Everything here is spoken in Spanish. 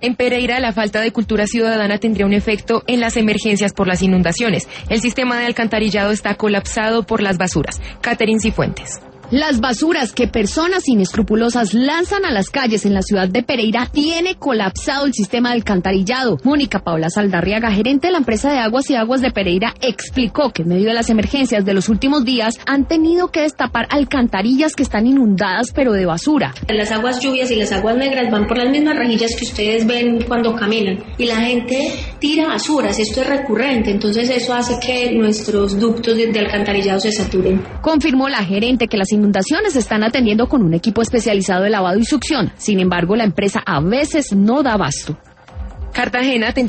En Pereira, la falta de cultura ciudadana tendría un efecto en las emergencias por las inundaciones. El sistema de alcantarillado está colapsado por las basuras. Catherine Cifuentes. Las basuras que personas inescrupulosas lanzan a las calles en la ciudad de Pereira tiene colapsado el sistema de alcantarillado. Mónica Paula Saldarriaga, gerente de la empresa de aguas y aguas de Pereira, explicó que en medio de las emergencias de los últimos días han tenido que destapar alcantarillas que están inundadas pero de basura. Las aguas lluvias y las aguas negras van por las mismas rejillas que ustedes ven cuando caminan y la gente tira basuras, esto es recurrente, entonces eso hace que nuestros ductos de alcantarillado se saturen. Confirmó la gerente que las inundaciones se están atendiendo con un equipo especializado de lavado y succión. Sin embargo, la empresa a veces no da abasto. Cartagena